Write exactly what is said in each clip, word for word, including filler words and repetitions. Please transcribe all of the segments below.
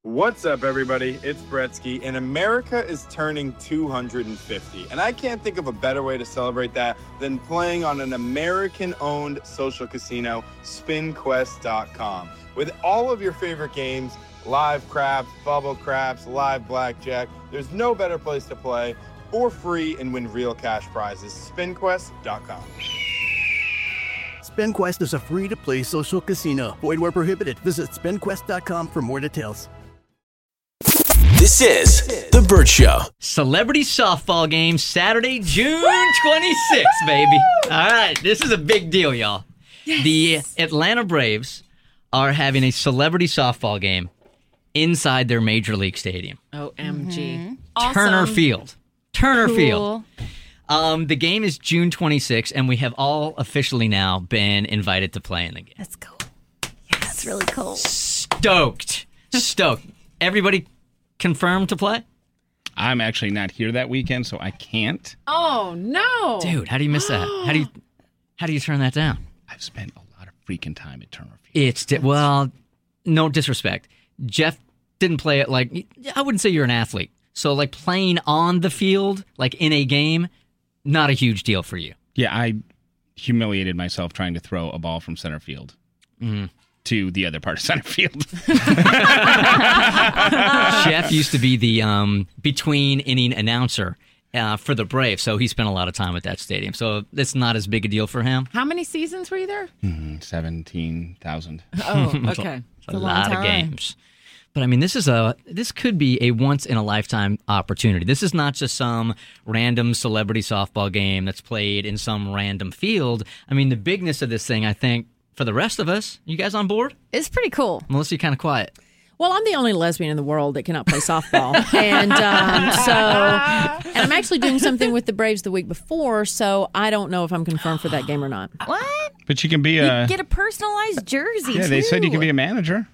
What's up, everybody? It's Bretsky, and America is turning two hundred fifty. And I can't think of a better way to celebrate that than playing on an American-owned social casino, spin quest dot com. With all of your favorite games, live craps, bubble craps, live blackjack, there's no better place to play for free and win real cash prizes. spin quest dot com. SpinQuest is a free-to-play social casino. Void where prohibited. Visit spin quest dot com for more details. This is The Burt Show. Celebrity softball game Saturday, June twenty-sixth, baby. All right, this is a big deal, y'all. Yes. The Atlanta Braves are having a celebrity softball game inside their Major League Stadium. O M G. Mm-hmm. Awesome. Turner Field. Turner cool. Field. Um, the game is June twenty-sixth, and we have all officially now been invited to play in the game. That's cool. Yeah, that's really cool. Stoked. Stoked. Everybody confirmed to play? I'm actually not here that weekend, so I can't. Oh, no. Dude, how do you miss that? How do you how do you turn that down? I've spent a lot of freaking time at Turner Field. It's, di- well, no disrespect. Jeff didn't play it like, I wouldn't say you're an athlete. So, like, playing on the field, like in a game, not a huge deal for you. Yeah, I humiliated myself trying to throw a ball from center field. Mm. To the other part of center field. Jeff used to be the um, between inning announcer uh, for the Braves, so he spent a lot of time at that stadium. So it's not as big a deal for him. How many seasons were you there? Mm-hmm, seventeen thousand. Oh, okay. It's a, a lot time. of games. But I mean, this is a this could be a once in a lifetime opportunity. This is not just some random celebrity softball game that's played in some random field. I mean, the bigness of this thing, I think, for the rest of us, you guys on board? It's pretty cool. Melissa, you're kind of quiet. Well, I'm the only lesbian in the world that cannot play softball. and um, so, and I'm actually doing something with the Braves the week before, so I don't know if I'm confirmed for that game or not. What? But you can be a... You get a personalized jersey, Yeah, too. they said you can be a manager.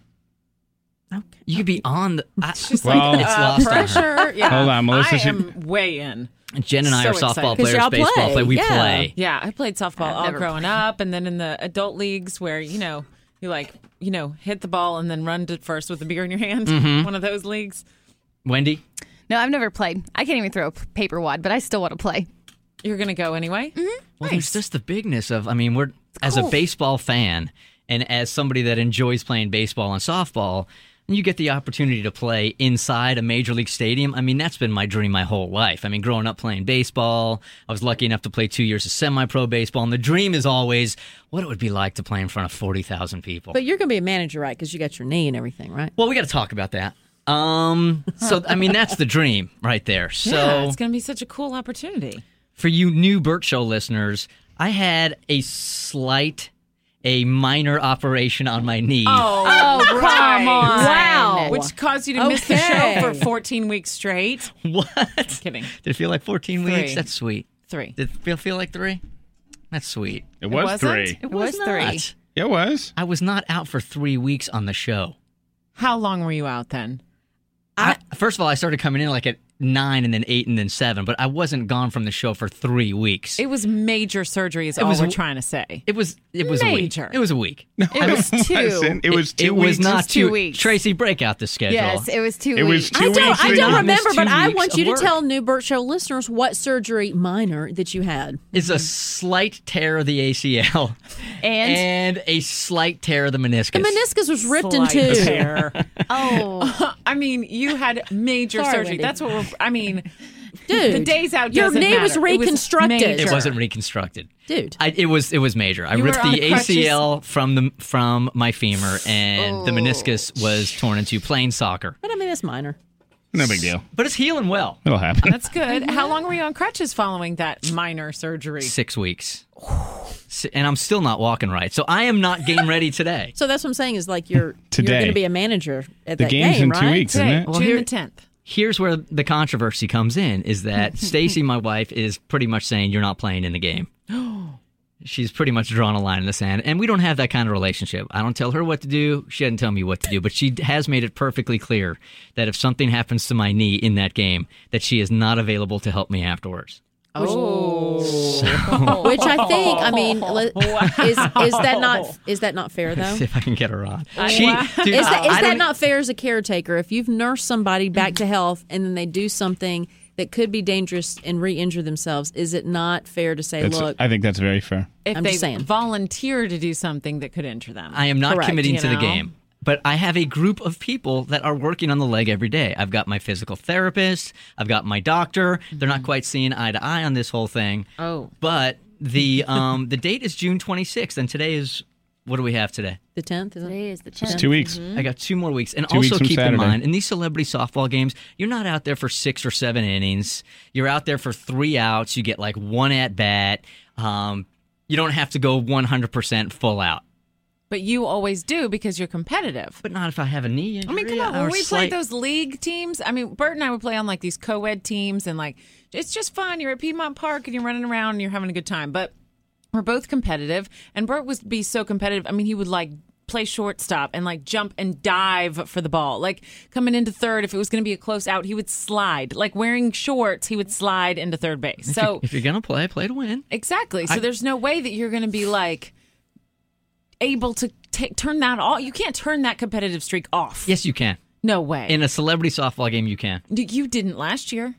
Okay. You could be on the... I, Just well, like it's uh, lost pressure. on her. Yeah. Hold on, Melissa. I she... am way in. Jen and I so are softball excited. players, y'all baseball play. play. We Yeah. play. Yeah, I played softball I've all never growing played. up, and then in the adult leagues where, you know, you like, you know, hit the ball and then run to first with the beer in your hand. Mm-hmm. One of those leagues. Wendy? No, I've never played. I can't even throw a paper wad, but I still want to play. You're going to go anyway? Mm-hmm. Well, nice. there's just the bigness of, I mean, we're, as a cool. baseball fan and as somebody that enjoys playing baseball and softball, and you get the opportunity to play inside a major league stadium. I mean, that's been my dream my whole life. I mean, growing up playing baseball, I was lucky enough to play two years of semi-pro baseball, and the dream is always what it would be like to play in front of forty thousand people. But you're going to be a manager, right? Because you got your knee and everything, right? Well, we got to talk about that. Um, so, I mean, that's the dream right there. So, Yeah, it's going to be such a cool opportunity. For you new Burt Show listeners, I had a slight... a minor operation on my knee. Oh, Oh, come right. on. Wow. Which caused you to miss the Okay. show for fourteen weeks straight. What? Kidding. Did it feel like fourteen Three. weeks? That's sweet. Three. Did it feel, feel like three? That's sweet. It was wasn't? three. It was three. not. It was. I was not out for three weeks on the show. How long were you out then? I, first of all, I started coming in like at nine and then eight and then seven, but I wasn't gone from the show for three weeks. It was major surgery is It all was we're a- trying to say. It was it was Major. a week. It was a week. It was two. wasn't. It was two it, it weeks. was not was two weeks. Tracy, break out the schedule. Yes, it was two It was weeks. two I don't, weeks. I that don't you remember, missed but two I weeks want of you to work. tell new Burt Show listeners what surgery minor that you had. It's a slight tear of the A C L And, and a slight tear of the meniscus. The meniscus was ripped Slight in two. tear. oh, I mean, you had major Sorry, surgery. Wendy. That's what we're, I mean, Dude, the days out your doesn't knee was matter. It reconstructed. major. It wasn't reconstructed. Dude. I, it was it was major. I You ripped were on the A C L crutches? from the from my femur, and the meniscus was torn into playing soccer. But I mean, that's minor. No big deal. But it's healing well. It'll happen. That's good. How long were you on crutches following that minor surgery? Six weeks, Si- and I'm still not walking right. So I am not game ready today. So that's what I'm saying is like you're Today. you're going to be a manager at The that game's game, in right? two weeks, isn't Today, it? Well, June here- the tenth. Here's where the controversy comes in: is that Stacy, my wife, is pretty much saying you're not playing in the game. She's pretty much drawn a line in the sand, and we don't have that kind of relationship. I don't tell her what to do. She doesn't tell me what to do, but she has made it perfectly clear that if something happens to my knee in that game, that she is not available to help me afterwards. Oh, Which I think, I mean, le- is is that not is that not fair though? See if I can get her on. I- She, Wow. dude, Is that, is I that don't- not fair as a caretaker? If you've nursed somebody back to health and then they do something that could be dangerous and re-injure themselves, is it not fair to say, That's- look, I think that's very fair. if I'm they just saying. volunteer to do something that could injure them. I am not Correct, committing you to the know? game. But I have a group of people that are working on the leg every day. I've got my physical therapist. I've got my doctor. They're not quite seeing eye to eye on this whole thing. Oh. But the um, the date is June twenty-sixth, and today is, what do we have today? the tenth? Is it? Today is the It's tenth. two weeks. I got two more weeks. And Two also weeks from keep in Saturday. mind, in these celebrity softball games, you're not out there for six or seven innings. You're out there for three outs. You get like one at bat. Um, you don't have to go one hundred percent full out. But you always do because you're competitive. But not if I have a knee injury. I mean, come on. or When we slight- played those league teams, I mean, Bert and I would play on like these co-ed teams, and like it's just fun. You're at Piedmont Park and you're running around and you're having a good time. But we're both competitive, and Bert would be so competitive. I mean, he would like play shortstop and like jump and dive for the ball. Like coming into third, if it was going to be a close out, he would slide. Like wearing shorts, he would slide into third base. If, So you, if you're going to play, play to win. exactly. So I- there's no way that you're going to be like able to take turn that off. You can't turn that competitive streak off. Yes, you can. No way. In a celebrity softball game, you can. D- You didn't last year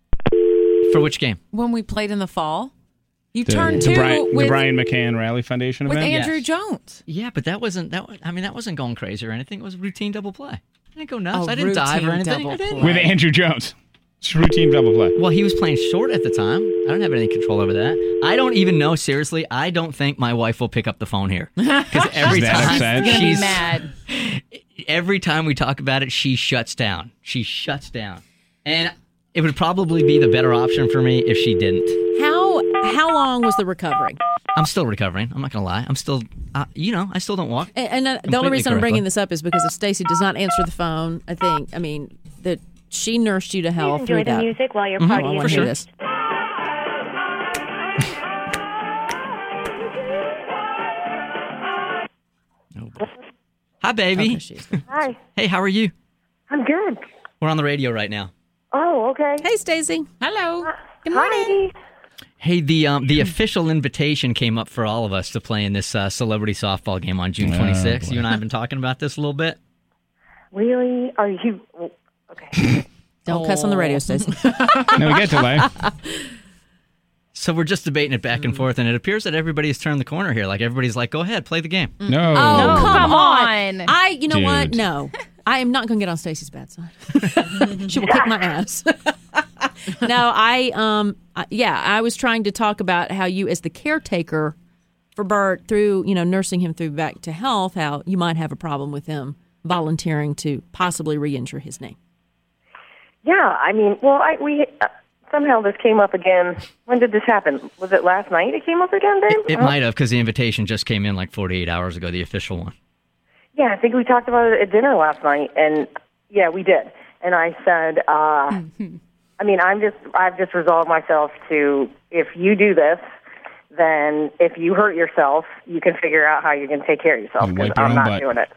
For which game? when we played in the fall. You The, turned the two Brian, with, the Brian McCann Rally Foundation with event. Andrew Yes. Jones. Yeah, but that wasn't that. wa- I mean, that wasn't going crazy or anything. It was a routine double play. I didn't go nuts. A I didn't dive or routine anything. double I didn't. play. With Andrew Jones. It's a routine double play. Well, he was playing short at the time. I don't have any control over that. I don't even know. Seriously, I don't think my wife will pick up the phone here because every She's that time upset? Gonna be she's mad. every time we talk about it, she shuts down. She shuts down, and it would probably be the better option for me if she didn't. How how long was the recovery? I'm still recovering. I'm not gonna lie. I'm still, uh, you know, I still don't walk. And, and uh, the only Completely reason I'm bringing correctly. this up is because if Stacy does not answer the phone, I think, I mean, that she nursed you to health Enjoy through the that. music while your Mhm, party I is want to sure. hear this. Hi, baby. Okay, she's gone. Hi, Hey, how are you? I'm good. We're on the radio right now. Oh, okay. Hey, Stacy. Hello. Good morning. Hi. Hey, the um, the official invitation came up for all of us to play in this uh, celebrity softball game on June Oh, twenty-sixth. boy. You and I have been talking about this a little bit. Really? Are you? Okay. Don't cuss on the radio, Stacy. No, we get delay. So we're just debating it back and forth, and it appears that everybody has turned the corner here. Like everybody's like, "Go ahead, play the game." No. Oh, come, come on. on. I, you know what? Dude. No. I am not going to get on Stacy's bad side. She will kick my ass. No, I, um, I- yeah, I was trying to talk about how you, as the caretaker for Bert, through, you know, nursing him through back to health, how you might have a problem with him volunteering to possibly re-injure his knee. Yeah, I mean, well, I we uh, somehow this came up again. When did this happen? Was it last night? It came up again, Dave? It might have, because the invitation just came in like forty-eight hours ago, the official one. Yeah, I think we talked about it at dinner last night, and yeah, we did. And I said, uh, I mean, I'm just, I've just resolved myself to, if you do this, then if you hurt yourself, you can figure out how you're going to take care of yourself. You Because wipe your I'm own not butt. doing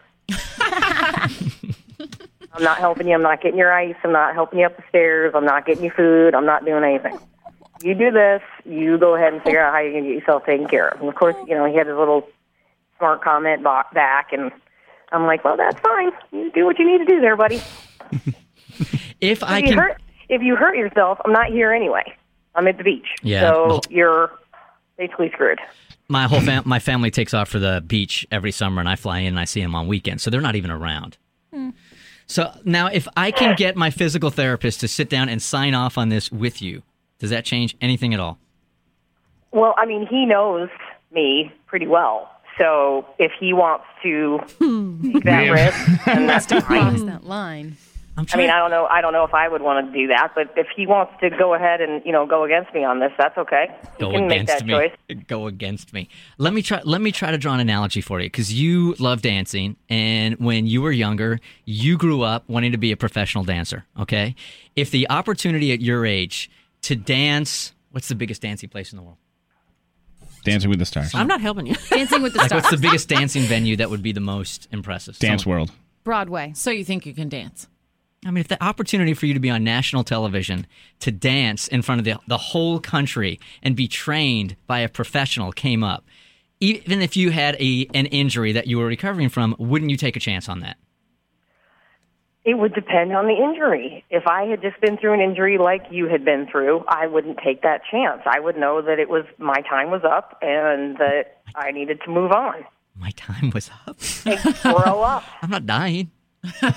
it. I'm not helping you. I'm not getting your ice. I'm not helping you up the stairs. I'm not getting you food. I'm not doing anything. You do this. You go ahead and figure out how you're going to get yourself taken care of. And of course, you know, he had his little smart comment ba- back, and I'm like, well, that's fine. You do what you need to do there, buddy. If I if you can, hurt, if you hurt yourself, I'm not here anyway. I'm at the beach. Yeah. So Well- you're basically screwed. my whole fam- my family takes off for the beach every summer, and I fly in and I see them on weekends, so they're not even around. So now, if I can get my physical therapist to sit down and sign off on this with you, does that change anything at all? Well, I mean, he knows me pretty well. So if he wants to take that Yeah. risk, then that's fine. Cross that line. I'm I trying. mean, I don't know. I don't know if I would want to do that, but if he wants to go ahead and you know go against me on this, that's okay. He go can make against that me. choice. Go against me. Let me try. Let me try to draw an analogy for you, because you love dancing, and when you were younger, you grew up wanting to be a professional dancer. Okay, if the opportunity at your age to dance, what's the biggest dancing place in the world? Dancing with the Stars. I'm not helping you. Dancing with the Like, Stars. what's the biggest dancing venue that would be the most impressive? Dance Someone- World. Broadway. So you think you can dance? I mean, if the opportunity for you to be on national television, to dance in front of the, the whole country and be trained by a professional came up, even if you had a an injury that you were recovering from, wouldn't you take a chance on that? It would depend on the injury. If I had just been through an injury like you had been through, I wouldn't take that chance. I would know that it was my time was up and that I needed to move on. My time was up? And grow up. I'm not dying. Your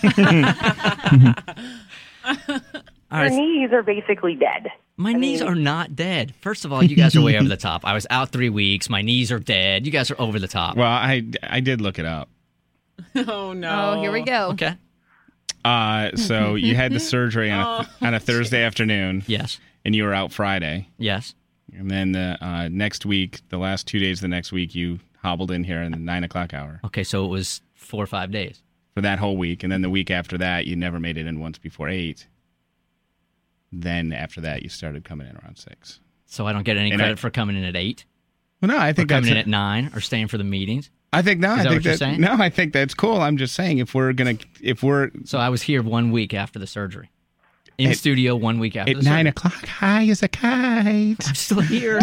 right. knees are basically dead. My I knees mean, are not dead. First of all, you guys are way over the top. I was out three weeks. My knees are dead. You guys are over the top. Well, I, I did look it up. Oh, no. Oh, here we go. Okay. Uh, so you had the surgery on a, on a Thursday afternoon. Yes. And you were out Friday. Yes. And then the uh, next week, the last two days of the next week, you hobbled in here in the nine o'clock hour. Okay, so it was four or five days. For that whole week. And then the week after that, you never made it in once before eight. Then after that, you started coming in around six. So I don't get any And credit I- for coming in at eight? Well, no, I think or coming that's in at nine or staying for the meetings? I think no. Is I that think what you're that, saying? no. I think that's cool. I'm just saying if we're gonna if we're So I was here one week after the surgery. In At- studio one week after at the surgery. nine o'clock, high as a kite. I'm still here.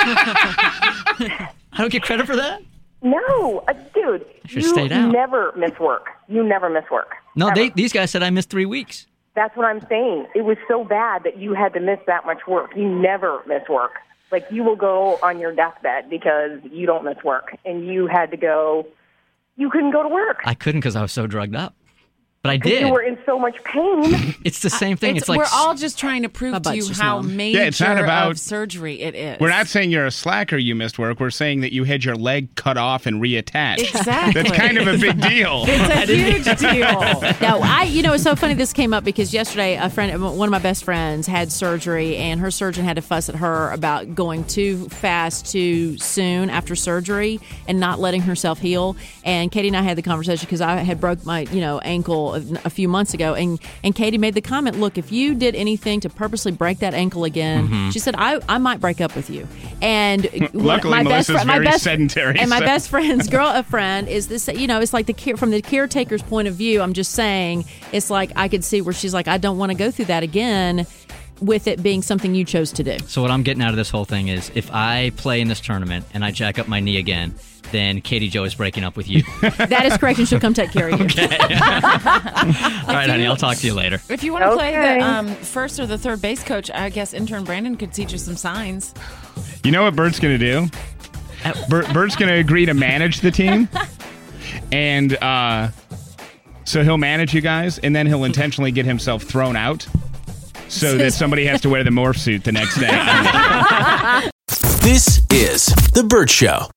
I don't get credit for that? No, uh, dude, should've you stayed out. never miss work. You never miss work. No, Ever. they, these guys said I missed three weeks. That's what I'm saying. It was so bad that you had to miss that much work. You never miss work. Like, you will go on your deathbed because you don't miss work. And you had to go, you couldn't go to work. I couldn't because I was so drugged up. But I 'Cause did. You were in so much pain. It's the same thing. It's, It's, like we're all just trying to prove My to you butt's just how numb. major Yeah, it's not about- of surgery it is. We're not saying you're a slacker. You missed work. We're saying that you had your leg cut off and reattached. Exactly. That's kind of a big deal. It's a huge deal. No, I, you know, it's so funny this came up because yesterday a friend, one of my best friends had surgery and her surgeon had to fuss at her about going too fast, too soon after surgery and not letting herself heal. And Katie and I had the conversation because I had broke my, you know, ankle a, a few months ago. And, and Katie made the comment, look, if you did anything to purposely break that ankle again, Mm-hmm. she said, I, I might break up with you. And Luckily, my best Melissa's friend, my very best, sedentary, and my so- best friend's girl, a friend is this, you know, it's like the care from the caretaker's point of view. I'm just saying, it's like I could see where she's like, I don't want to go through that again with it being something you chose to do. So what I'm getting out of this whole thing is if I play in this tournament and I jack up my knee again, then Katie Jo is breaking up with you. That is correct, and she'll come take care of you. All right, honey, I'll talk to you later. If you want to play Okay. the um, first or the third base coach, I guess intern Brandon could teach you some signs. You know what Bert's going to do? Bert, Bert's going to agree to manage the team. And uh, so he'll manage you guys, and then he'll intentionally get himself thrown out so that somebody has to wear the morph suit the next day. This is The Bert Show.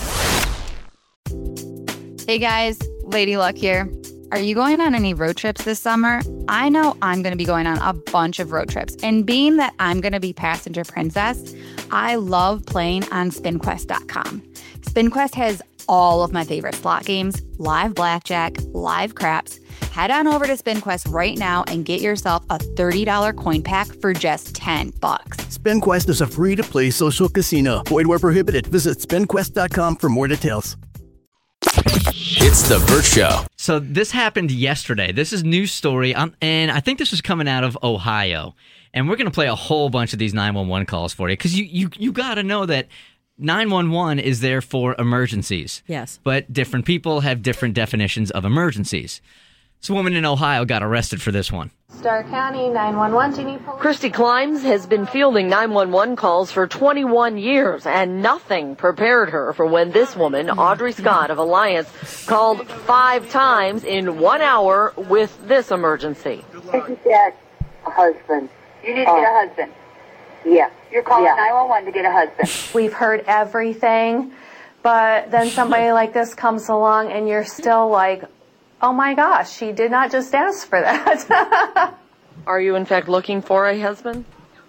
Hey guys, Lady Luck here. Are you going on any road trips this summer? I know I'm going to be going on a bunch of road trips. And being that I'm going to be passenger princess, I love playing on spin quest dot com. SpinQuest has all of my favorite slot games, live blackjack, live craps. Head on over to SpinQuest right now and get yourself a thirty dollars coin pack for just ten bucks. SpinQuest is a free-to-play social casino. Void where prohibited. Visit spin quest dot com for more details. It's The Bert Show. So this happened yesterday. This is news story, um, and I think this was coming out of Ohio. And we're going to play a whole bunch of these nine one one calls for you because you, you, you got to know that nine one one is there for emergencies. Yes. But different people have different definitions of emergencies. So a woman in Ohio got arrested for this one. Starr County nine one one, do you need police? Christy Climbs has been fielding nine one one calls for twenty-one years, and nothing prepared her for when this woman, Audrey Scott of Alliance, called five times in one hour with this emergency. To get a husband. You need to Uh, get a husband. Yeah. You're calling Yeah. nine one one to get a husband. We've heard everything, but then somebody like this comes along and you're still like, oh my gosh, she did not just ask for that. Are you in fact looking for a husband?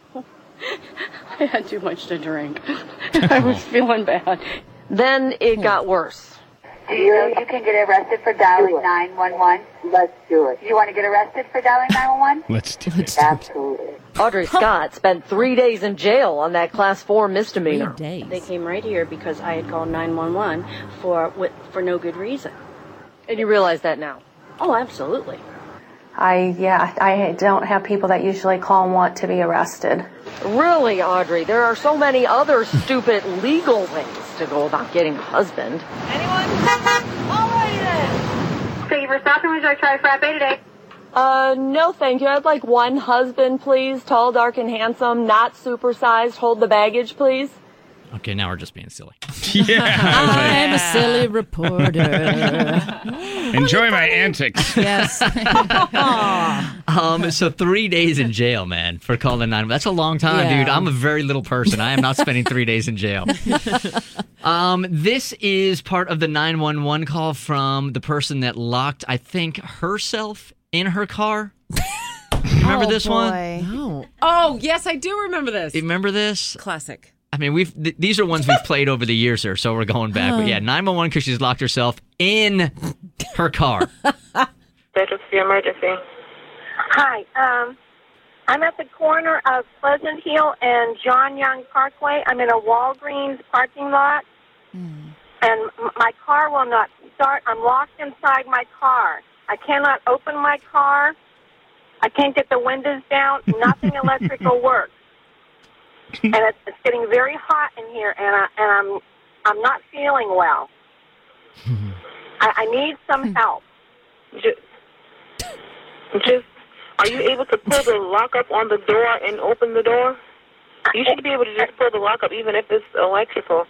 I had too much to drink. I was feeling bad. Then it got worse. Do you know you can get arrested for dialing nine one one? Let's do it. You want to get arrested for dialing nine one one? Let's do it. Absolutely. Audrey Scott spent three days in jail on that class four misdemeanor. Three days. They came right here because I had called nine one one for with, for no good reason. And you realize that now? Oh, absolutely. I, yeah, I don't have people that usually call and want to be arrested. Really, Audrey, there are so many other stupid legal ways to go about getting a husband. Anyone? Alrighty then. Thank you for stopping. Would you like to try frappe today? Uh, no thank you. I'd like one husband, please. Tall, dark, and handsome, not supersized. Hold the baggage, please. Okay, now we're just being silly. I'm a silly reporter. Enjoy my antics. Yes. um, so three days in jail, man, for calling nine. That's a long time, Yeah. dude. I'm a very little person. I am not spending three days in jail. Um, this is part of the nine one one call from the person that locked, I think, herself in her car. You remember Oh, this one? boy. No. Oh, yes, I do remember this. You remember this? Classic. I mean, we've th- these are ones we've played over the years here, so we're going back. But yeah, nine one one because she's locked herself in her car. That was the emergency. Hi, um, I'm at the corner of Pleasant Hill and John Young Parkway. I'm in a Walgreens parking lot, and m- my car will not start. I'm locked inside my car. I cannot open my car. I can't get the windows down. Nothing electrical works. And it's, it's getting very hot in here, and, I, and I'm I'm not feeling well. I, I need some help. Just, just, are you able to pull the lock up on the door and open the door? You should be able to just pull the lock up even if it's electrical.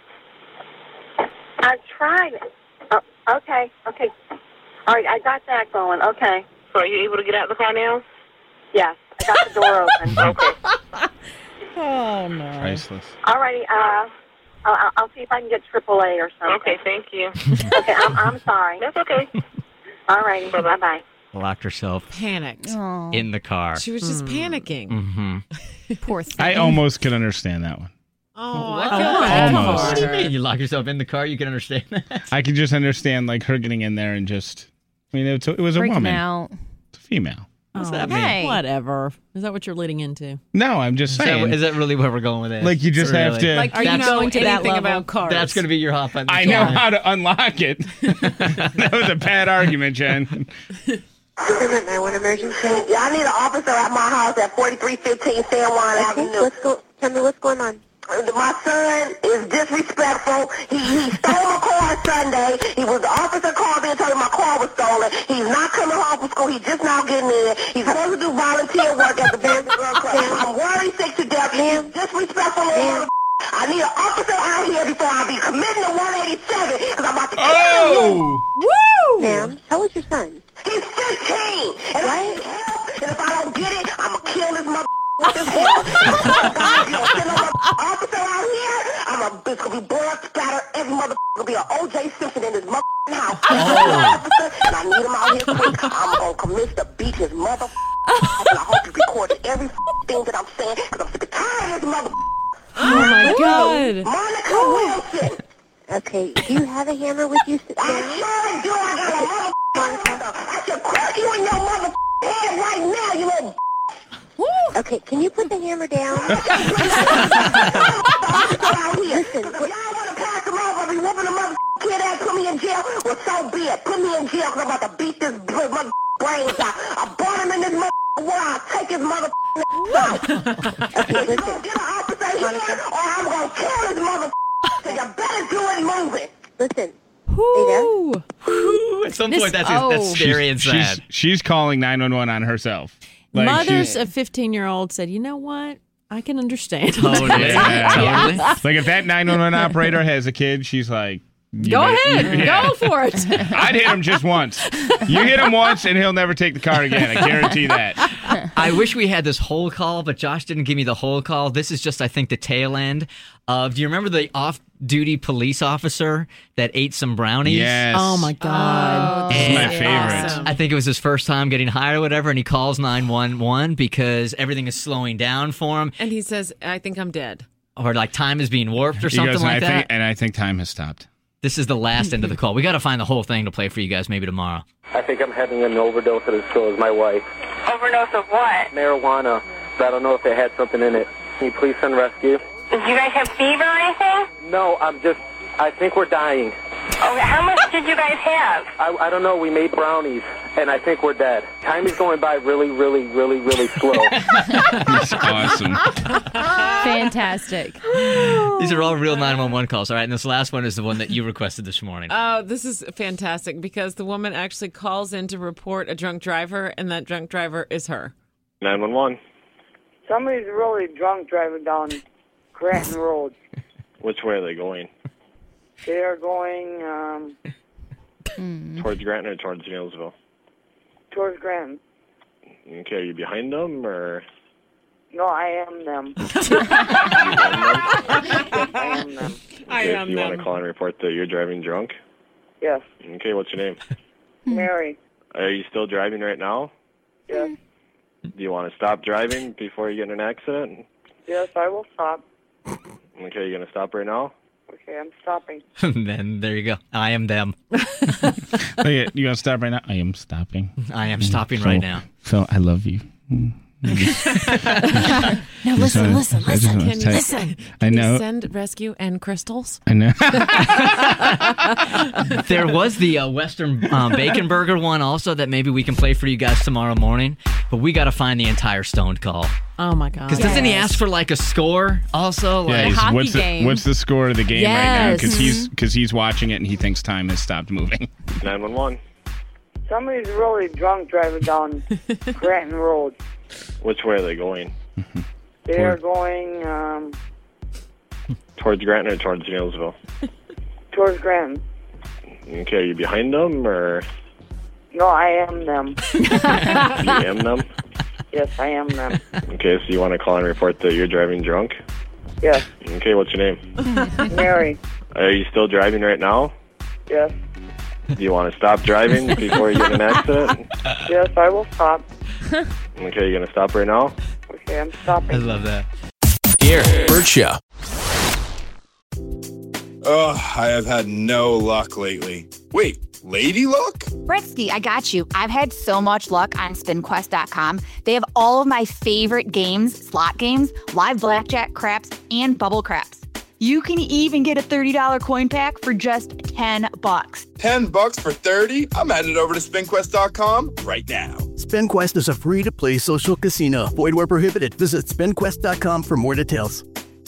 I've tried it. Oh, okay, okay. All right, I got that going. Okay. So are you able to get out of the car now? Yes, I got the door open. Okay. Oh, no. Priceless. All righty. Uh, I'll, I'll see if I can get triple A or something. Okay, thank you. Okay, I'm, I'm sorry. That's okay. All righty. Bye-bye. Locked herself Panicked. in the car. She was just panicking. Mm-hmm. Poor thing. I almost could understand that one. Oh, I feel bad. Almost. What do you mean? You lock yourself in the car? You can understand that? I could just understand like her getting in there and just. I mean, it was, it was a Freaking woman. out. It's a female. What's Oh, that hey. mean? Whatever. Is that what you're leading into? No, I'm just Is that, saying. is that really where we're going with this? Like, you just have Really? to- Like, are you That's- going to that anything level? about cars? That's going to be your hot button. I know how to unlock it. That was a bad argument, Jen. nine one one emergency. Yeah, I need an officer at my house at forty-three fifteen San Juan Avenue. What's go- tell me what's going on. My son is disrespectful. He, he stole my car Sunday. He was the officer called me and told me my car was stolen. He's not coming home from school. He's just now getting in. He's supposed to do volunteer work at the Boys and Girls Club. I'm worried sick to death. He's disrespectful. And I need an officer out here before I be committing to one eighty-seven because I'm about to kill Oh! Woo! Ma'am, how old's your son? He's fifteen. And I need help. And if I don't get it, I'm going to kill this mother. With this horse. You know, send no officer out here. I'm a, it's going to be blood splatter. Every mother going to be an O J Simpson in this mother house. Officer, and I need him out here quick. I'm going to commit to beat his mother. And I hope you recorded every thing that I'm saying because I'm sick and tired of this mother. Oh, my God. Monica Wilson. Okay, do you have a hammer with you? I sure do. I got a mother. I should crack you in your mother head right now, you little. Okay, can you put the hammer down? Listen, if y'all want to pass them off, I'll be whooping the mother kid ass, put me in jail. Well, so be it. Put me in jail because I'm about to beat this mother brains out. I bought him in this mother where I'll take his mother out. Okay, listen. Get an officer here or I'm going to kill this mother. So you better do it moving. Listen. Whoo. At some This- point, that's, oh. that's scary and she's, sad. she's, she's calling nine one one on herself. Like, Mothers she's- of fifteen-year-olds said, you know what? I can understand. Totally. Yeah. Totally. Like, if that nine one one operator has a kid, she's like, you Go better- ahead. Yeah. Go for it. I'd hit him just once. You hit him once, and he'll never take the car again. I guarantee that. I wish we had this whole call, but Josh didn't give me the whole call. This is just, I think, the tail end of. Do you remember the off-duty police officer that ate some brownies? Yes. Oh, my God. This is my And favorite. Awesome. I think it was his first time getting hired or whatever, and he calls nine one one because everything is slowing down for him, And he says, I think I'm dead. or like time is being warped or He something goes, like and I that. think, and I think time has stopped. This is the last end of the call. We got to find the whole thing to play for you guys maybe tomorrow. I think I'm having an overdose at the store with my wife. Overdose of what? Marijuana. I don't know if they had something in it. Can you please send rescue? Did you guys have fever or anything? No, I'm just, I think we're dying. Okay, how much did you guys have? I, I don't know, we made brownies, and I think we're dead. Time is going by really, really, really, really slow. That's awesome. Fantastic. These are all real nine one one calls. All right, and this last one is the one that you requested this morning. Oh, this is fantastic because the woman actually calls in to report a drunk driver, and that drunk driver is her. nine one one. Somebody's really drunk driving down Granton Road. Which way are they going? They are going um, Towards Granton or towards Neilsville? towards Granton. Okay, are you behind them or? No, I am them. Yes, I am them. I Okay, am so you want them. to call and report that you're driving drunk? Yes. Okay, what's your name? Mary. Are you still driving right now? Yes. Do you want to stop driving before you get in an accident? Yes, I will stop. Okay, you going to stop right now? Okay, I'm stopping. Then there you go. I am them. Okay, you gonna stop right now? I am stopping. I am stopping So- right now. So I love you. Now listen, listen, I just listen. wanna Can you tell- listen? I Can know. you send rescue and crystals? I know. There was the uh, Western um, Bacon Burger one also that maybe we can play for you guys tomorrow morning, but we got to find the entire Stoned call. Oh my God. Because doesn't he ask for like a score also? Yeah, Like, he's, what's the what's the score of the game right now? Because Mm-hmm. he's because he's watching it and he thinks time has stopped moving. nine one one. Somebody's really drunk driving down Granton Road. Which way are they going? They are going um, Towards Granton or towards Neilsville? towards Granton. Okay, are you behind them or? No, I am them. You am them? Yes, I am them. Okay, so you want to call and report that you're driving drunk? Yes. Okay, what's your name? Mary. Are you still driving right now? Yes. Do you want to stop driving before you get in an accident? Yes, I will stop. Okay, you going to stop right now? Okay, I'm stopping. I love that. Here, Bert Show. Ugh, I have had no luck lately. Wait, lady luck? Britsky, I got you. I've had so much luck on spin quest dot com. They have all of my favorite games, slot games, live blackjack, craps, and bubble craps. You can even get a thirty dollars coin pack for just ten bucks. ten bucks for thirty? I'm headed over to spin quest dot com right now. SpinQuest is a free-to-play social casino. Void where prohibited. Visit spin quest dot com for more details.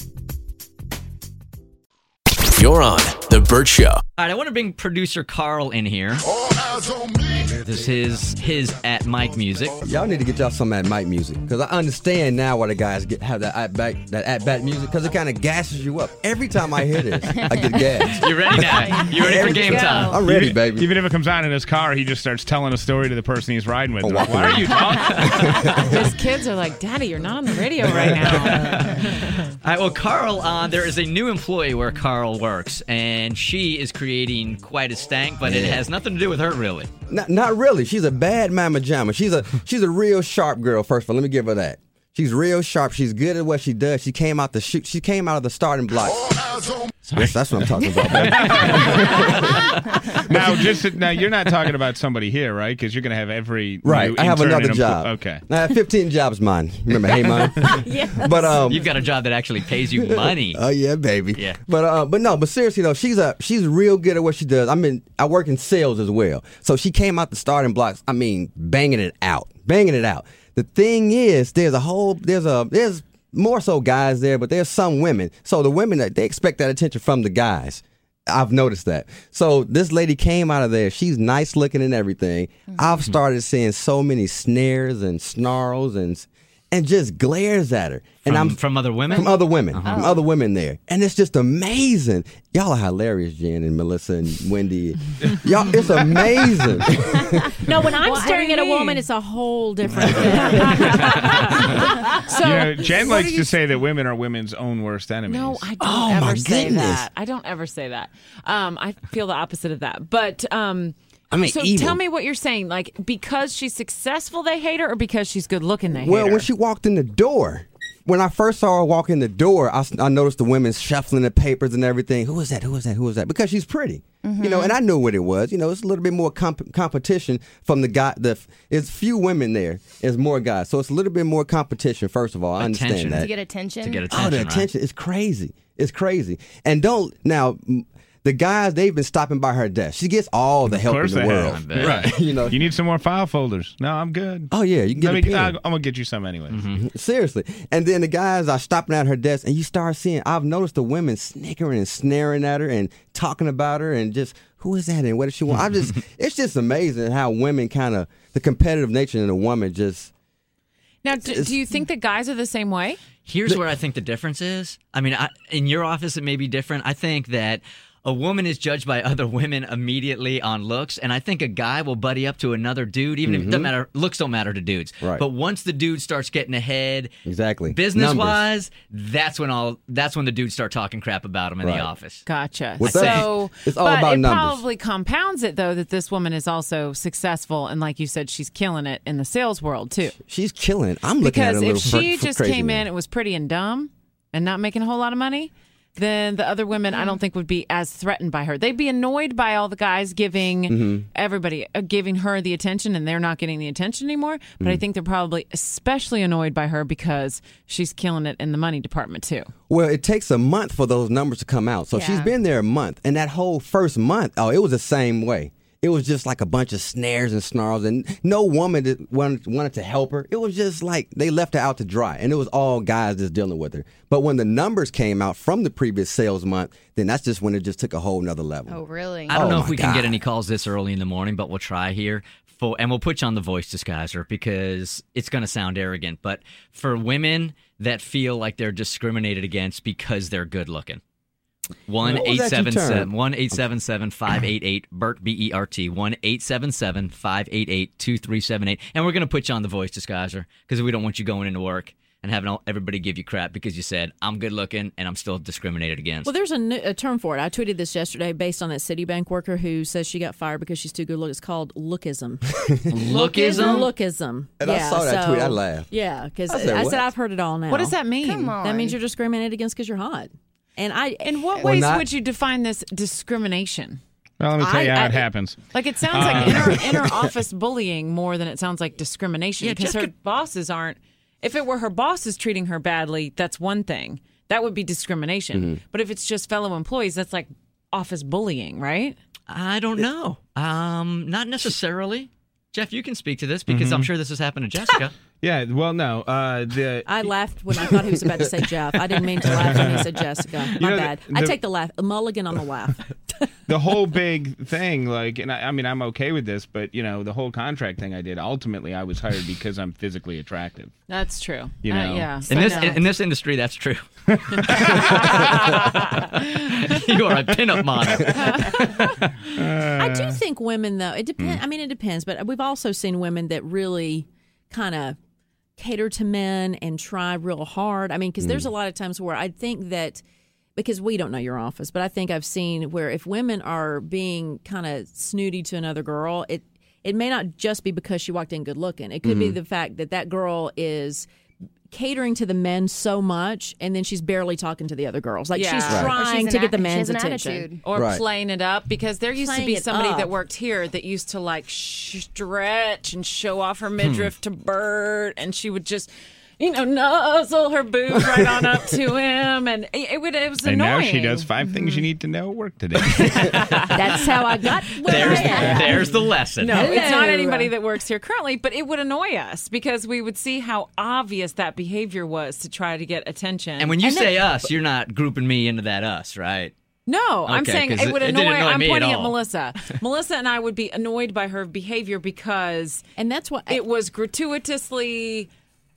You're on The Bert Show. All right, I want to bring producer Carl in here. This is his at Mike music. Y'all need to get y'all some at Mike music, because I understand now why the guys get have that at bat that at bat music, because it kind of gasses you up. Every time I hear this, I get gassed. You ready now? You ready for game time? I'm ready, even, baby. Even if it comes on in his car, he just starts telling a story to the person he's riding with. Oh, Like, walk why are away. you talking? His kids are like, Daddy, you're not on the radio right now. All right, well, Carl, uh, there is a new employee where Carl works, and she is creating quite a stank, but it Yeah. has nothing to do with her, really. Not, not really. She's a bad mama jamma. She's a she's a real sharp girl. First of all, let me give her that. She's real sharp. She's good at what she does. She came out the shoot. She came out of the starting block. Yes, that's what I'm talking about, baby. Now, just now, you're not talking about somebody here, right? Because you're going to have every Right. new I have intern another and empl- job. Okay. I have fifteen jobs, mine. Remember, hey, mine. Yes. But um, You've got a job that actually pays you money. Oh yeah, baby. Yeah. But uh, but no, but seriously though, she's a she's real good at what she does. I mean, I work in sales as well, so she came out the starting blocks. I mean, banging it out, banging it out. The thing is, there's a whole there's a there's more so guys there, but there's some women. So the women that they expect that attention from the guys. I've noticed that. So this lady came out of there. She's nice looking and everything. I've started seeing so many snares and snarls and and just glares at her. And From- I'm from other women? From other women. Uh-huh. From other women there. And it's just amazing. Y'all are hilarious, Jen and Melissa and Wendy. Y'all, it's amazing. No, when I'm What staring do at you a woman, mean? it's a whole different thing. So, you know, Jen what likes do to you- say that women are women's own worst enemies. No, I don't Oh, ever my say goodness. that. I don't ever say that. Um, I feel the opposite of that. But um, I mean, so evil. tell me what you're saying. Like, because she's successful, they hate her, or because she's good looking, they hate Well, her? when she walked in the door, when I first saw her walk in the door, I, s- I noticed the women shuffling the papers and everything. Who was that? Who was that? Who was that? Because she's pretty, you know. And I knew what it was. You know, it's a little bit more comp- competition from the guy. The it's few women there. There's more guys, so it's a little bit more competition. First of all, I Attention. understand that. To get attention. To get attention, Oh, the right? attention is crazy. It's crazy. And don't now. m- the guys, they've been stopping by her desk. She gets all the Of help in course the they world. have. Right. you know, You need some more file folders. No, I'm good. Oh yeah, you can get Let a me, pen. I'm going to get you some anyway. Seriously. And then the guys are stopping at her desk, and you start seeing, I've noticed the women snickering and snaring at her and talking about her and just, who is that and what does she want? I just, it's just amazing how women kind of, the competitive nature in a woman just. Now, do, do you think that guys are the same way? Here's where I think the difference is. I mean, I, in your office, it may be different. I think that a woman is judged by other women immediately on looks, and I think a guy will buddy up to another dude, even if it doesn't matter. Looks don't matter to dudes. Right. But once the dude starts getting ahead, exactly, business wise, that's when all that's when the dudes start talking crap about him in Right. the office. Gotcha. With so, that, it's all but about it numbers. probably compounds it, though, that this woman is also successful, and like you said, she's killing it in the sales world too. She's killing it. I'm looking at Because her a if little she fr- just crazy came now. in and was pretty and dumb and not making a whole lot of money, then the other women I don't think would be as threatened by her. They'd be annoyed by all the guys giving Mhm. everybody uh, giving her the attention, and they're not getting the attention anymore. But I Mhm. think they're probably especially annoyed by her because she's killing it in the money department too. Well, it takes a month for those numbers to come out. So she's Yeah. been there a month. And that whole first month, oh, it was the same way. It was just like a bunch of snares and snarls, and no woman that wanted, wanted to help her. It was just like they left her out to dry, and it was all guys just dealing with her. But when the numbers came out from the previous sales month, then that's just when it just took a whole nother level. Oh, really? I don't Oh, know if my we can get God. any calls this early in the morning, but we'll try here. For, and we'll put you on the voice disguiser because it's going to sound arrogant. But for women that feel like they're discriminated against because they're good looking. One What was eight that you seven seven termed? one eight seven seven five eight eight Bert B E R T one eight seven seven five eight eight two three seven eight, and we're gonna put you on the voice disguiser because we don't want you going into work and having all, everybody give you crap because you said I'm good looking and I'm still discriminated against. Well, there's a, new, a term for it. I tweeted this yesterday based on that Citibank worker who says she got fired because she's too good looking. It's called lookism. Lookism? Lookism. And I yeah, saw that so, tweet. I laughed. Yeah, because I I, said, I what? said I've heard it all now. What does that mean? Come on. That means you're discriminated against because you're hot. And I, In what Well, ways not- would you define this discrimination? Well, let me tell I- you how I- it happens. Like it sounds like Uh, inter, inter office bullying more than it sounds like discrimination Yeah, because just her co- bosses aren't. If it were her bosses treating her badly, that's one thing. That would be discrimination. Mm-hmm. But if it's just fellow employees, that's like office bullying, right? I don't know. Um, not necessarily. Jeff, you can speak to this because Mm-hmm. I'm sure this has happened to Jessica. Yeah, well, no. Uh, the I laughed when I thought he was about to say Jeff. I didn't mean to laugh when he said Jessica. My know, the- bad. I the- take the laugh. A mulligan on the laugh. the whole big thing, like, and I, I mean, I'm okay with this, but you know, the whole contract thing I did. Ultimately, I was hired because I'm physically attractive. That's true. You Uh, know. yeah. In this So- in, in this industry, that's true. you are a pinup model. I do think women, though, it depends. I mean, it depends, but we've also seen women that really kind of cater to men and try real hard. I mean, because there's a lot of times where I think that, because we don't know your office, but I think I've seen where if women are being kind of snooty to another girl, it it may not just be because she walked in good looking. It could be the fact that that girl is catering to the men so much, and then she's barely talking to the other girls. Like Yeah. she's Right. Or trying she's to an get the a- she men's has an attention. attitude. Or Right. playing it up because there used to Playing be it somebody up. that worked here that used to like stretch and show off Hmm. her midriff to Bert, and she would just, you know, nuzzle her boobs right on up to him, and it, it would it was And annoying. now she does five things you need to know at work today. That's how I got where There's I am. there's the lesson. No, it's not Hello. anybody that works here currently, but it would annoy us because we would see how obvious that behavior was to try to get attention. And when you then- say us, you're not grouping me into that us, right? No, I'm Okay, saying 'cause it would it- it annoy. didn't annoy I'm me at pointing at, all. Melissa. Melissa and I would be annoyed by her behavior because, and that's what it was gratuitously,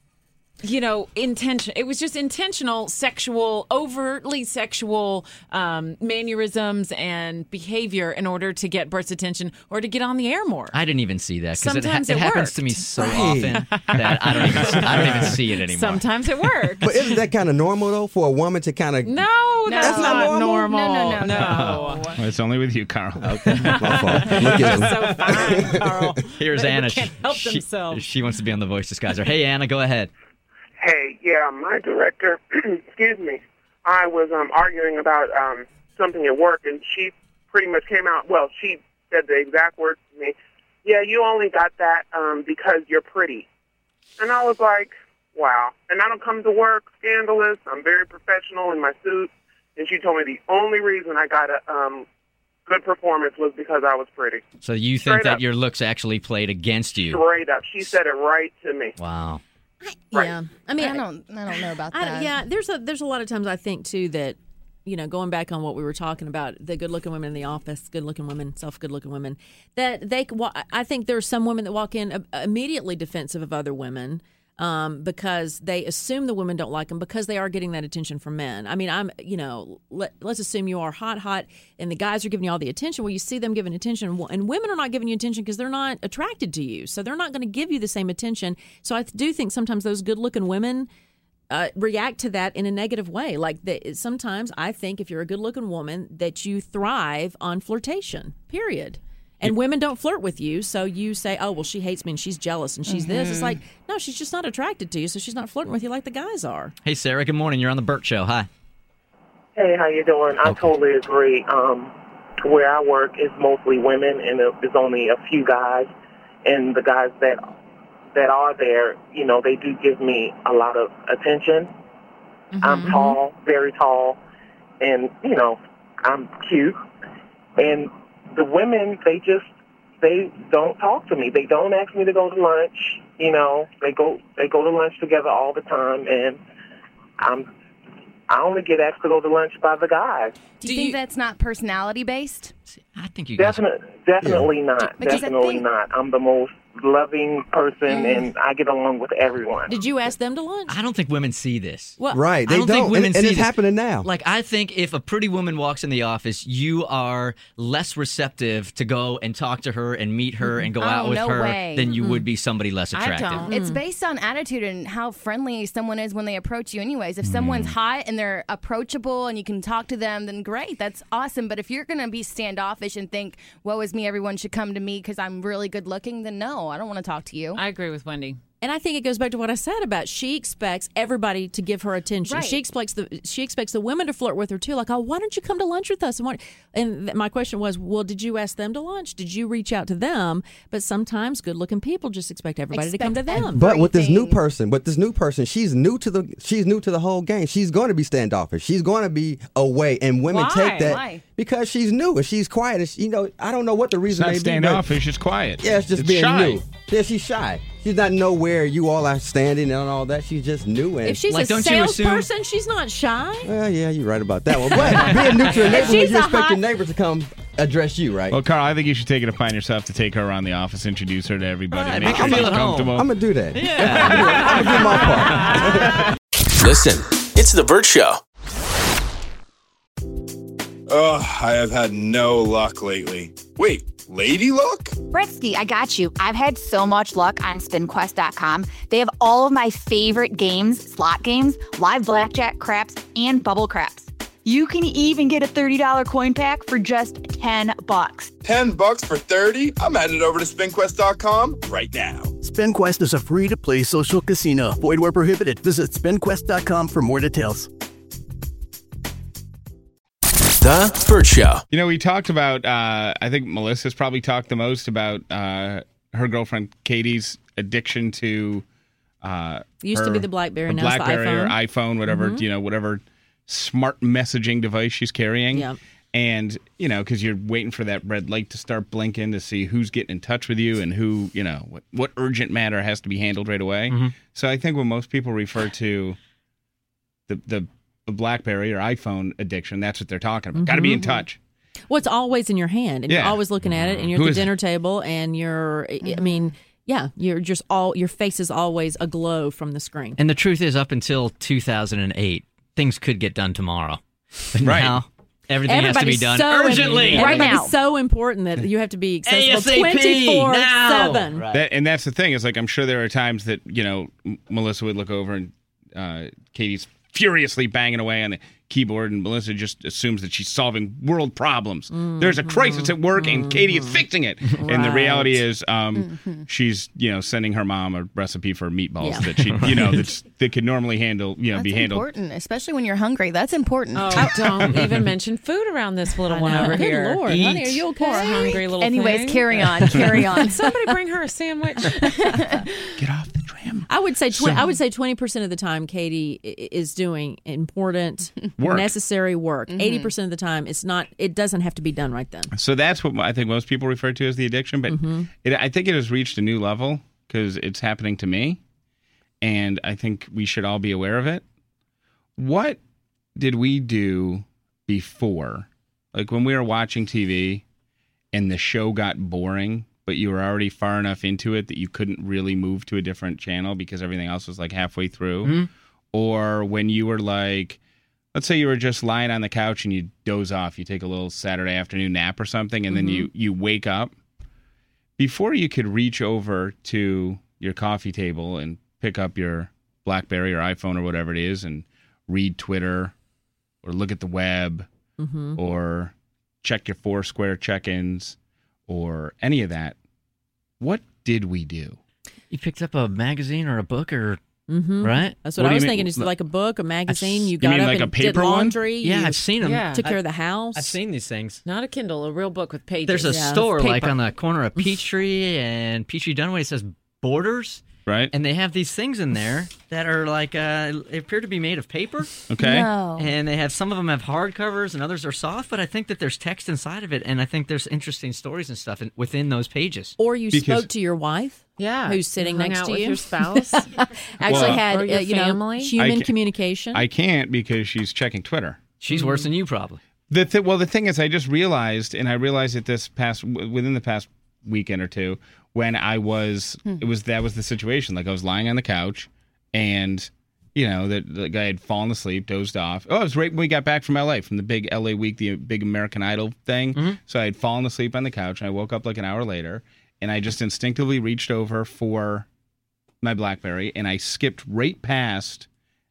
you know, intention. It was just intentional, sexual, overtly sexual um, mannerisms and behavior in order to get Bert's attention or to get on the air more. I didn't even see that because it, ha- Sometimes it it happens worked. to me so Right. often that I don't even I don't even see it anymore. Sometimes it worked. But isn't that kind of normal, though, for a woman to kind of. No, that's, That's not not normal? normal. No, no, no, no. Well, it's only with you, Carl. Okay, my fault. Look at him. So fine, Carl. Here's They Anna. can't She- help she, themselves. she wants to be on the voice disguiser. Hey, Anna, go ahead. Hey, yeah, my director, excuse me, I was um, arguing about um, something at work, and she pretty much came out, well, she said the exact words to me, yeah, you only got that um, because you're pretty. And I was like, wow. And I don't come to work scandalous. I'm very professional in my suit. And she told me the only reason I got a um, good performance was because I was pretty. So you think Straight that up. your looks actually played against you? Straight up. She said it right to me. Wow. Yeah, I mean, I don't, I don't know about I, that. yeah, there's a there's a lot of times I think too that, you know, going back on what we were talking about, the good-looking women in the office, good-looking women, self-good-looking women, that they, wa- I think there are some women that walk in uh, immediately defensive of other women um, because they assume the women don't like them because they are getting that attention from men. I mean, I'm, you know, let, let's assume you are hot, hot, and the guys are giving you all the attention. Well, you see them giving attention, and women are not giving you attention because they're not attracted to you, so they're not going to give you the same attention. So I do think sometimes those good-looking women Uh, react to that in a negative way. Like the, sometimes I think if you're a good-looking woman that you thrive on flirtation, period. And women don't flirt with you, so you say, oh, well, she hates me and she's jealous and she's this. It's like, no, she's just not attracted to you, so she's not flirting with you like the guys are. Hey, Sarah, good morning. You're on the Burt Show. Hi. Hey, how you doing? I totally agree. Um, where I work is mostly women, and there's only a few guys. And the guys that that are there, you know, they do give me a lot of attention. Mm-hmm. I'm tall, very tall, and, you know, I'm cute. And the women, they just, they don't talk to me. They don't ask me to go to lunch. You know, they go they go to lunch together all the time, and I'm I only get asked to go to lunch by the guys. Do you think that's not personality based? I think you guys. Definitely, definitely Yeah. not. Because I Definitely think- not. I'm the most loving person, Mm. and I get along with everyone. Did you ask them to lunch? I don't think women see this. Well, Right, I they don't, think don't, women and- and see it's this. happening now. Like, I think if a pretty woman walks in the office, you are less receptive to go and talk to her and meet her and go Oh, out with no her way. than you Mm-mm. would be somebody less attractive. It's based on attitude and how friendly someone is when they approach you anyways. If someone's hot and they're approachable and you can talk to them, then great, that's awesome. But if you're going to be standoffish and think, woe is me, everyone should come to me because I'm really good looking, then no, I don't want to talk to you. I agree with Wendy. And I think it goes back to what I said about she expects everybody to give her attention. Right. She expects the she expects the women to flirt with her too. Like, oh, why don't you come to lunch with us? And, what, and th- my question was, well, did you ask them to lunch? Did you reach out to them? But sometimes good-looking people just expect everybody to come to them. But with this new person, with this new person, she's new to the she's new to the whole game. She's going to be standoffish. She's going to be away, and women Why? take that Why? because she's new and she's quiet. And she, you know, I don't know what the It's reason not may standoffish, be. it's quiet. Yeah, it's just It's being shy. new. Yeah, she's shy. She's not know where you all are standing and all that. She's just new. And If she's Like, a don't you assume- salesperson, she's not shy. well, yeah, you're right about that one. But being new to a neighborhood, she's you a expect your hot- neighbor to come address you, right? Well, Carl, I think you should take it upon yourself to take her around the office, introduce her to everybody, Right, make make her her feel feel at home. comfortable. I'm gonna do that. Yeah. I'm gonna do my part. Listen, it's The Burt Show. Ugh, I have had no luck lately. Wait, lady luck? Britsky, I got you. I've had so much luck on spin quest dot com. They have all of my favorite games, slot games, live blackjack, craps, and bubble craps. You can even get a thirty dollars coin pack for just ten bucks. ten bucks for thirty? I'm headed over to spin quest dot com right now. SpinQuest is a free-to-play social casino. Void where prohibited. Visit spin quest dot com for more details. The Burt Show. You know, we talked about, uh, I think Melissa's probably talked the most about uh, her girlfriend Katie's addiction to. Uh, Used to her- be the BlackBerry, the now it's the BlackBerry or iPhone. iPhone, whatever, Mhm. you know, whatever smart messaging device she's carrying. Yep. And, you know, because you're waiting for that red light to start blinking to see who's getting in touch with you and who, you know, what, what urgent matter has to be handled right away. Mm-hmm. So I think when most people refer to the, the, the BlackBerry or iPhone addiction, that's what they're talking about. Got to be in Mhm. touch. Well, it's always in your hand, and Yeah. you're always looking at it, and you're Who at the is it? dinner table, and you're, I mean, yeah, you're just all, your face is always aglow from the screen. And the truth is, up until two thousand eight, things could get done tomorrow. But Right. now, everything has to be Everybody's done so urgently. Right Everybody's now. so important that you have to be accessible A S A P, twenty-four now. seven. Right. That, and that's the thing is like I'm sure there are times that you know M- Melissa would look over and uh, Katie's furiously banging away on the keyboard, and Melissa just assumes that she's solving world problems. There's a crisis at work, and Katie is fixing it. And the Right. reality is, um, she's you know sending her mom a recipe for meatballs Yeah. that she you know that's, that could normally handle you know That's be handled. important, especially when you're hungry. That's important. Oh, don't even mention food around this little one know. over Good here. Lord, Eat. honey, are you okay? Poor hungry little Anyways, thing. carry on, carry on. Somebody bring her a sandwich. Get off the tram. I would say tw- So- I would say twenty percent of the time Katie i- is doing important, Work. necessary work. Mm-hmm. eighty percent of the time, it's not. It doesn't have to be done right then. So that's what I think most people refer to as the addiction, but Mhm. it, I think it has reached a new level because it's happening to me, and I think we should all be aware of it. What did we do before? Like when we were watching T V and the show got boring, but you were already far enough into it that you couldn't really move to a different channel because everything else was like halfway through. Mhm. Or when you were like, let's say you were just lying on the couch and you doze off, you take a little Saturday afternoon nap or something, and then Mhm. you, you wake up. Before you could reach over to your coffee table and pick up your BlackBerry or iPhone or whatever it is and read Twitter or look at the web Mhm. or check your Foursquare check-ins or any of that, what did we do? You picked up a magazine or a book or Mm-hmm. right? That's what, What do I you was mean? thinking. Is like a book, a magazine. You You got mean up like a and did paper one? laundry. Yeah, you I've seen them. Yeah. Took care of the I- house. I've seen these things. Not a Kindle, a real book with pages. There's a Yeah, store like paper. on the corner of Peachtree and Peachtree Dunaway. It says Borders, Right? and they have these things in there that are like uh, they appear to be made of paper. Okay. No. And they have some of them have hardcovers and others are soft, but I think that there's text inside of it, and I think there's interesting stories and stuff in, within those pages. Or you Because- spoke to your wife, Yeah. who's sitting Hung next out to with you. your spouse. Actually Well- had Or your uh, you know family. I human ca- communication. I can't because she's checking Twitter. She's worse than you probably. The th- well, the thing is, I just realized, and I realized it this past w- within the past weekend or two, when I was, it was that was the situation. Like I was lying on the couch, and you know the, the guy had fallen asleep, dozed off. Oh, it was right when we got back from L A from the big L A week, the big American Idol thing. So I had fallen asleep on the couch, and I woke up like an hour later, and I just instinctively reached over for my BlackBerry, and I skipped right past.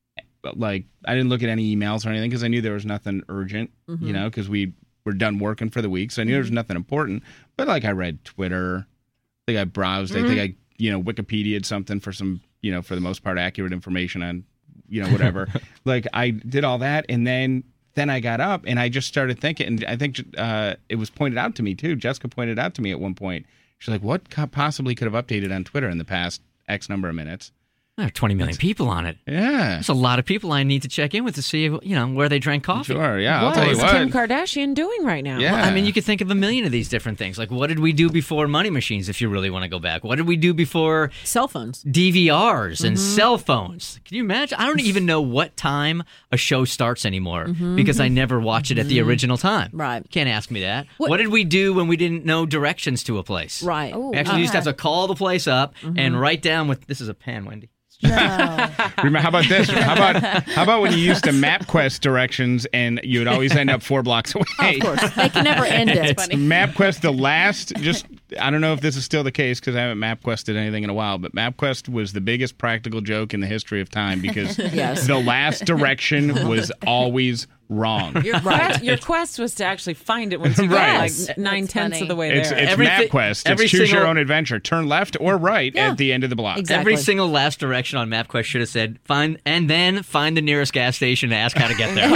Like I didn't look at any emails or anything because I knew there was nothing urgent, Mm-hmm. you know, because we were done working for the week, so I knew there was nothing important. But like I read Twitter, I think I browsed, I think I you know Wikipedia'd something for some you know for the most part accurate information on you know whatever. Like I did all that, and then then I got up and I just started thinking, and I think uh, it was pointed out to me too. Jessica pointed out to me at one point. She's like, "What co- possibly could have updated on Twitter in the past X number of minutes?" There are twenty million people on it. Yeah. There's a lot of people I need to check in with to see, you know, where they drank coffee. Sure, yeah. I'll What tell you is what. Kim Kardashian doing right now? Yeah. Well, I mean, you could think of a million of these different things. Like, what did we do before money machines, if you really want to go back? What did we do before Cell phones. D V Rs and Mm-hmm. cell phones? Can you imagine? I don't even know what time a show starts anymore because I never watch it at the original time. Mm-hmm. Right. Can't ask me that. What- What, did we do when we didn't know directions to a place? Right. Ooh. We actually used to have to call the place up Mm-hmm. and write down with, this is a pen, Wendy. No. Remember, how about this? How about how about when you used to MapQuest directions and you would always end up four blocks away? Of course, they can never end it. MapQuest, the last, just I don't know if this is still the case because I haven't MapQuested anything in a while, but MapQuest was the biggest practical joke in the history of time because Yes. the last direction was always wrong. Your, quest, your quest was to actually find it once you got Right. like nine That's tenths funny. of the way It's, there. it's Everything- MapQuest. every It's choose your single- own adventure. Turn left or right Yeah. at the end of the block. Exactly. Every single last direction on MapQuest should have said, find, and then find the nearest gas station to ask how to get there.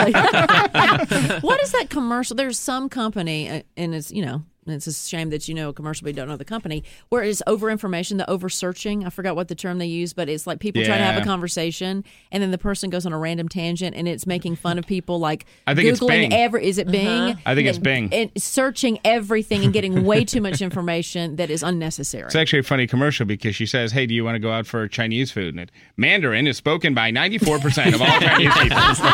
Exactly. What is that commercial? There's some company, uh, and it's, you know, it's a shame that you know a commercial but you don't know the company, where it's over information, the over searching. I forgot what the term they use, but it's like people try to have Yeah. a conversation and then the person goes on a random tangent and it's making fun of people like I think it's Googling Bing. every, is it Bing? I think it's And- Bing. And searching everything and getting way too much information that is unnecessary. It's actually a funny commercial because she says, "Hey, do you want to go out for Chinese food?" And it, Mandarin is spoken by ninety-four percent of all Chinese people.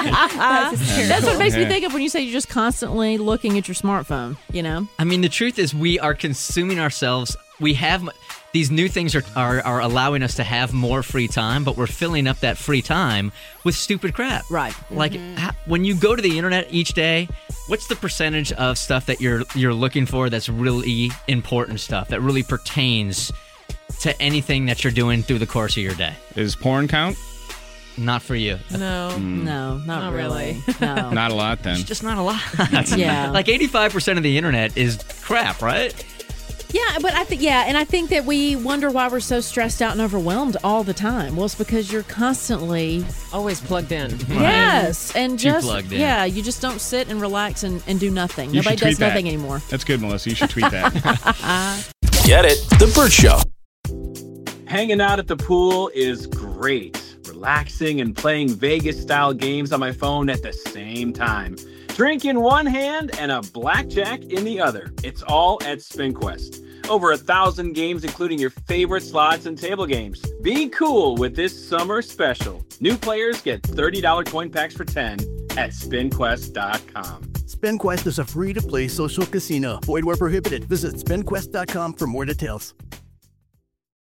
That's what it makes me Yeah. think of when you say you're just constantly looking at your smartphone, you know? I mean, the truth is, we are consuming ourselves. We have these new things are, are are allowing us to have more free time, but we're filling up that free time with stupid crap. Right. Like how, when you go to the internet each day, what's the percentage of stuff that you're you're looking for that's really important stuff that really pertains to anything that you're doing through the course of your day? Does porn count? Not for you. No. No, not, Not really. really. No. Not a lot then. It's just not a lot. Yeah. Like eighty-five percent of the internet is crap, right? Yeah, but I think yeah, and I think that we wonder why we're so stressed out and overwhelmed all the time. Well, it's because you're constantly Always plugged in. yes, and Too just plugged in. yeah, you just don't sit and relax and, and do nothing. You Nobody should tweet does that. nothing anymore. That's good, Melissa. You should tweet that. Get it? The Burt Show. Hanging out at the pool is great. Relaxing and playing Vegas-style games on my phone at the same time. Drink in one hand and a blackjack in the other. It's all at SpinQuest. Over a thousand games, including your favorite slots and table games. Be cool with this summer special. New players get thirty dollars coin packs for ten at spin quest dot com. SpinQuest is a free-to-play social casino. Void where prohibited. Visit spin quest dot com for more details.